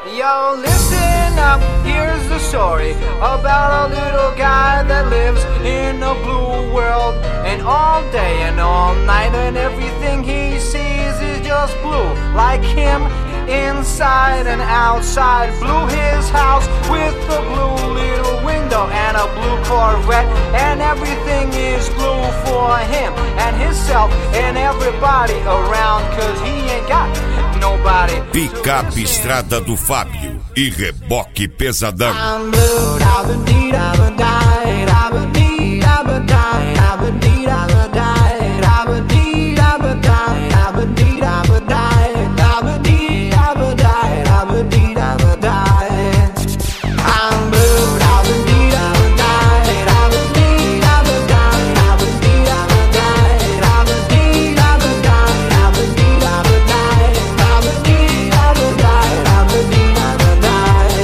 Yo, listen up, here's the story about a little guy that lives in a blue world. And all day and all night and everything he sees is just blue. Like him, inside and outside. Blew his house with a blue little window and a blue Corvette. And everything is blue for him and himself and everybody around, cause he ain't got nobody. Picape Estrada do Fábio e Reboque Pesadão. I'm blue, I've been deed, I've been died, I've been deed, I've been died, I've been deed, I've been died, I've been deed, I've been died, I've been deed, I've been died, I've been deed, I've been died, I've been deed, I've been died. I'm blue, I've been deed, I've been died, I've been deed, I've been died, I've been deed, I've been died, I've been deed, I've been died, I've been deed, I've been died, I've been deed, I've been died, I've been deed, I've been died.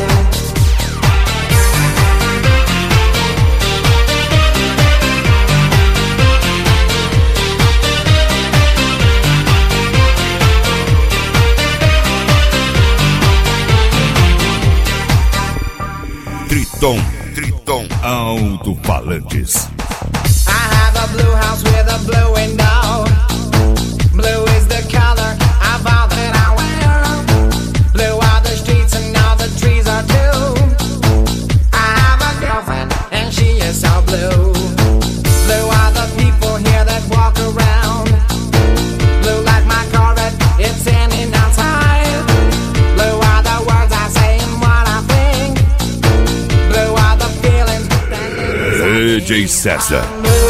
Triton Alto-Falantes. I have a blue house with a blue window. Blue is the color of all that I wear. Blue are the streets and all the trees are too. I have a girlfriend and she is so blue. Blue are the people here that walk around. Blue like my Corvette, it's standing outside. Blue are the words I say and what I think. Blue are the feelings that DJ César.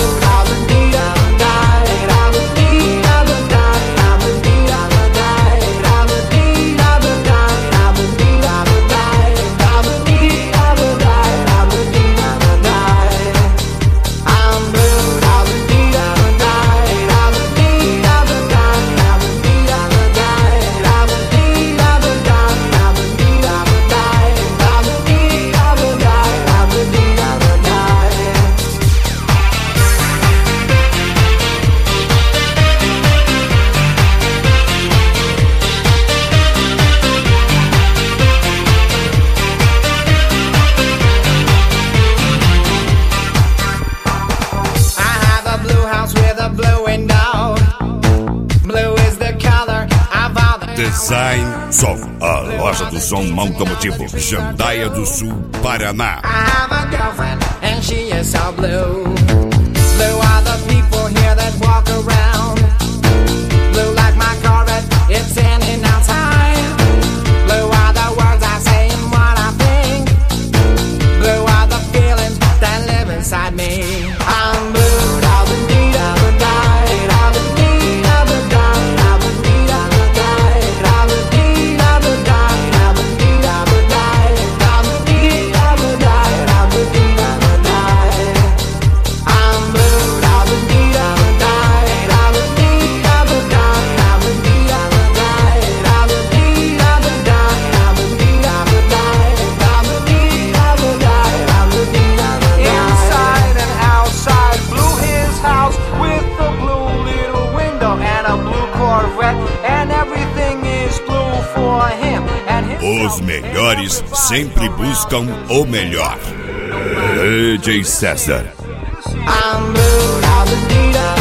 Design Som, a loja do som automotivo, Jandaia do Sul, Paraná. I have a girlfriend and she is so blue. Blue are the people here that walk around. Blue like my Corvette, it's standing outside. Blue are the words I say and what I think. Blue are the feelings that live inside me. I'm blue, I've been deed, I've been died, I've been deed, I've been died, I've been deed, I've been died, I've been deed, I've been died, I've been deed, I've been died, I've been deed, I've been died, I've been deed, I've been died. I'm blue, I've been deed, I've been died, I've been deed, I've been died, I've been deed, I've been died, I've been deed, I've been died, I've been deed, I've been died, I've been deed, I've been died, I've been deed, I've been died. Inside and outside, blew his house with a blue little window and a blue Corvette, and everything is blue for him and himself. Os melhores sempre buscam o melhor. DJ César. I'm blue, I've been deed,